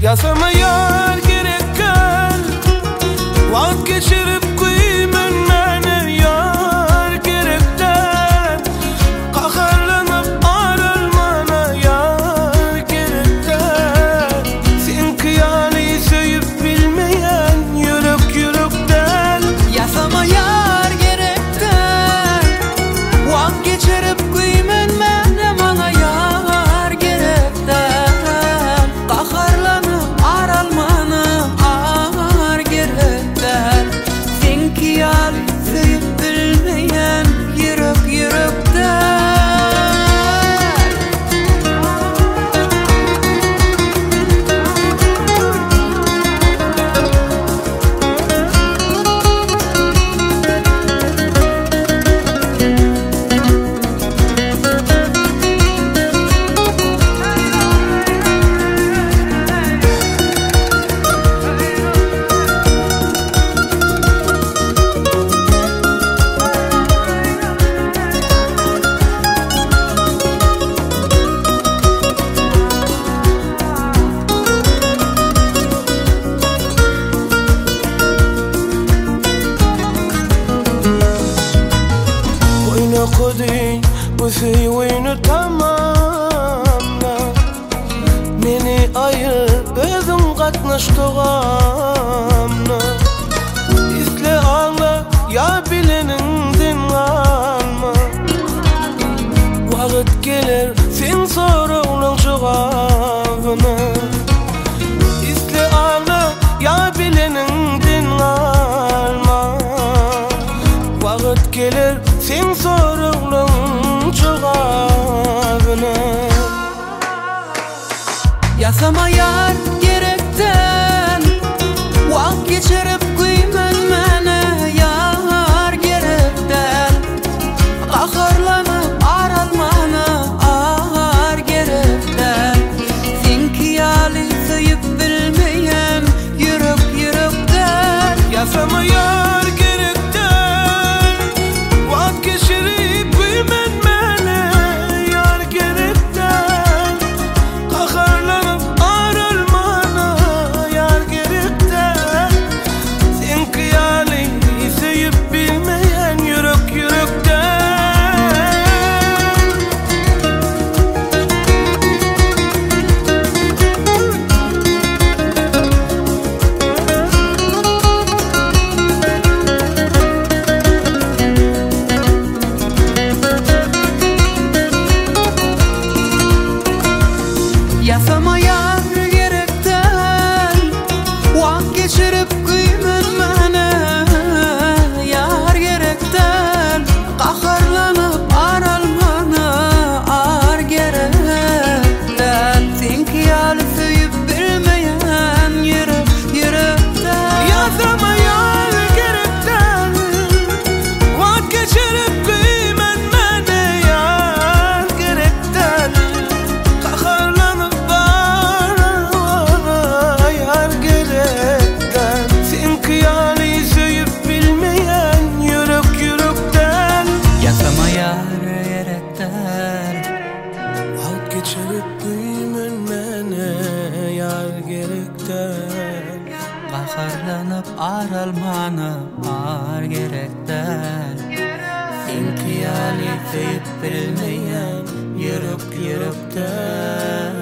Yasama yar gerekken vakt geçirip kıymen mene yar gerekten kaharlanıp aralmana yar gerekten sen kıyali söyüp bilmeyen yürek yürekten Yasama yar gerekten vakt geçirip kıymen mene bana yar gerekten kaharlanıp aralmana ağır gerekten sen kıyali söyüp bilmeyen yürek yürekten Kodi bu suyunu tamamla meni ayır özüm katnaştığamla izle ağla ya bilenindin alma vakit gelir sen sorunun cevabını izle ağla ya bilenindin alma vakit gelir sen sorunun cevabını Yasama yar gerekten vakt geçirip kıymen mene yar gerekten kaharlanıp aralmana ağır gerekten sen kıyali söyüp bilmeyen yürek yürekten Yasama yar gerekten vakt geçirip kıymen mene yar gerekten kaharlanıp aralmana yar gerekten sen kıyali söyüp bilmeyen yürek yürekten Yasama yar gerekten vakt geçirip kıymen mene yar gerekten kaharlanıp aralmana ağır gerekten sen kıyali söyüp bilmeyen yürek yürekten Yasama yar gerekten vakt geçirip kıymen mene yar gerekten kaharlanıp aralmana yar gerekten sen kıyali söyüp bilmeyen yürek yürekten Yasama yar gerekten vakt geçirip kıymen mene yar gerekten kaharlanıp aralmana ağır gerekten sen kıyali söyüp bilmeyen yürek yürekten